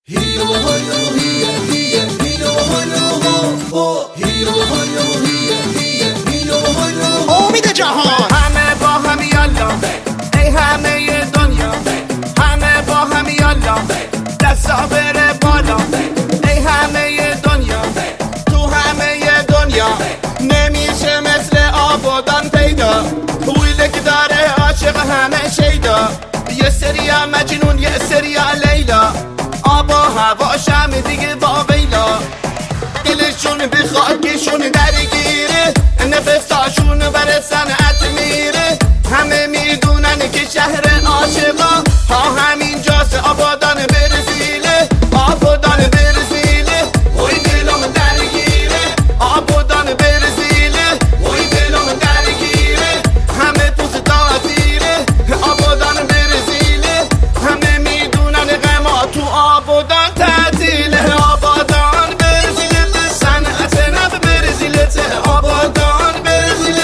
امید جهان همه با هم یالا ای همه دنیا، همه با هم یالا دستا بره بالا ای همه دنیا، تو همه دنیا نمیشه مثل آبادان پیدا، ویله که داره عاشق همه شیدا، یه سریا مجنون یه سریا لیلا، آب و هواش هم دیگه با ویلا، دلشون به خاکشون درگیره، نفساشون بر صنعت میره، همه میدونن که شهر عاشقا ها همین جاست، آبادان برزیله، آبادان برزیله، وی دلم درگیره، آبادان برزیله، وی دلم درگیره، همه پوست تاتیره، آبادان برزیله، همه میدونن غما تو آبادان تعطیله، آبادان برزیله صنعت نب برزیله، آبادان برزیله.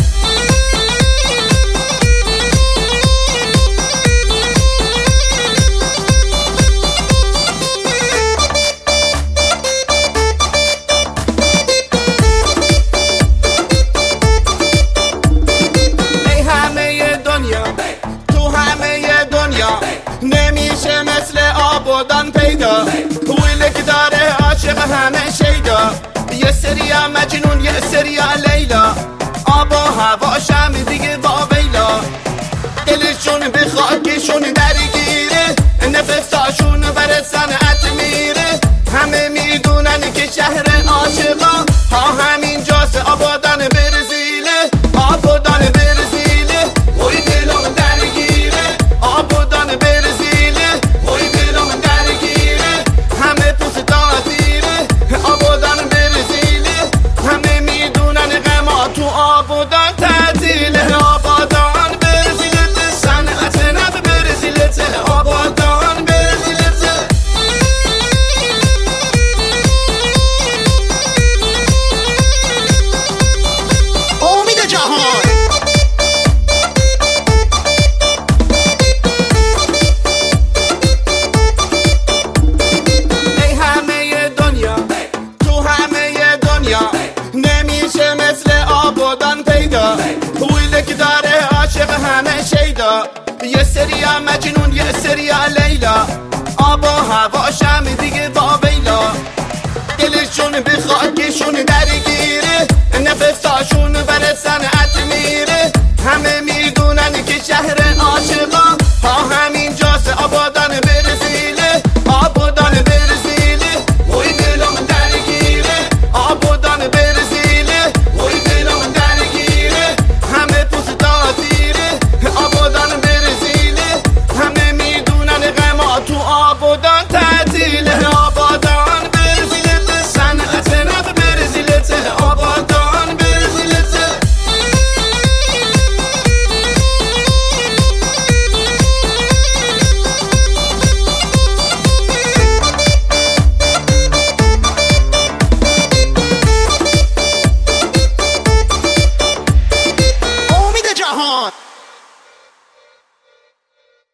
نمیشه مثل آبادان پیدا، ویله که داره عاشق همه شیدا، یه سریا مجنون یه سریا لیلا، آب و هواش هم دیگه با ویلا، دلشون به خاکشون درگیره، نفساشون بر صنعت میره، همه میدونن که شهر عاشقا ها همین جاست، آبادان برزیله، آبادان برزیله، وی دلم درگیره، آبادان برزیله، وی دلم درگیره، همه پوست تاتیره، آبادان برزیله، همه میدونن غما تو آبادان تعطیله، آبادان برزیله صنعت نب برزیله، آبادان برزیله. امید جهان ای همه دنیا، تو همه دنیا نمیشه مثل آبادان پیدا، ویله که داره عاشق همه شیدا، یه سریا مجنون یه سریا لیلا، آب و هواش هم دیگه با ویلا، دلشون به خاکشون درگیره، نفساشون بر صنعت